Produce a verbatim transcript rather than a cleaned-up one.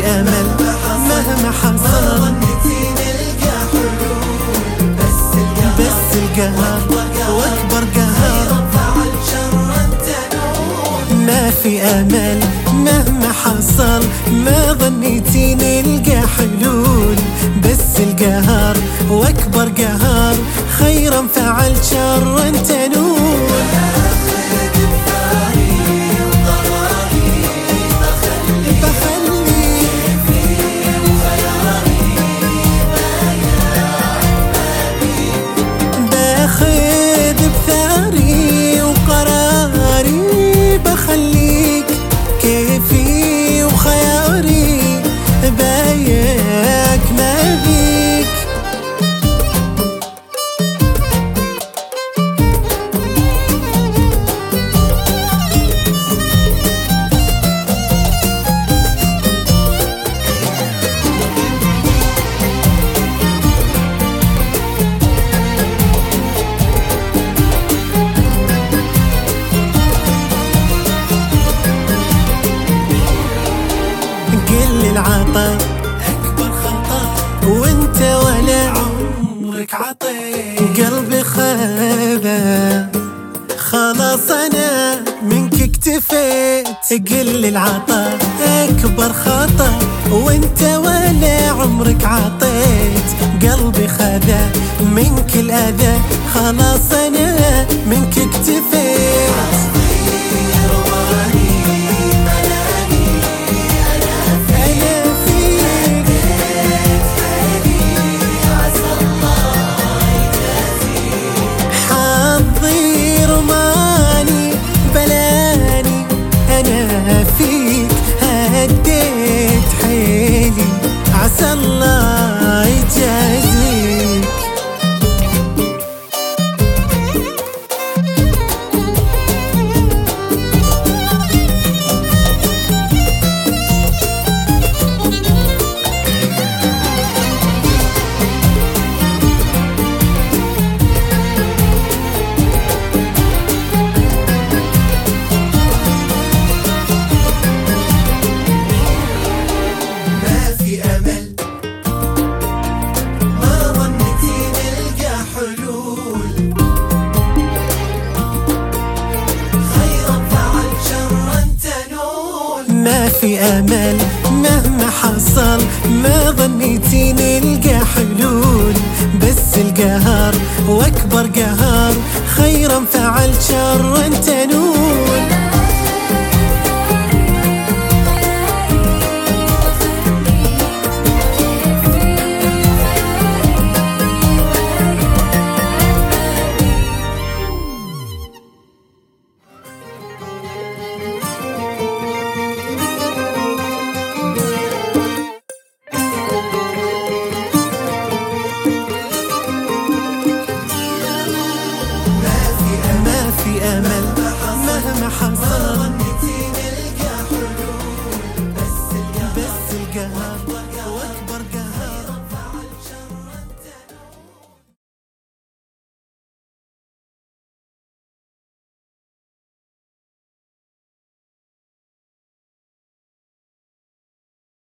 أمل مهما حصل، نلقى حلول، بس القهر بس القهر وأكبر قهر، فعل شر تنول. ما في أمل مهما حصل، ما ظنيتي نلقى حلول، بس القهر وأكبر قهر، خيرا فعل شرا تنول. بخليك كيفي وخياري، بايك ما بيك. قل العطا أكبر خطأ، وانت ولا عمرك عطيت. قلبي خابه خلاص أنا منك اكتفيت. قل العطا أكبر خطأ، وانت ولا عمرك عطيت. قلبي خذا منك الأذى، خلاص أنا منك اكتفيت. فيك هديت حيلي، عسى الله يجازيك. ما في أمل مهما حصل، ما ظنيتي نلقى حلول، بس القهر وأكبر قهر، خيرا فعل شرا تنول.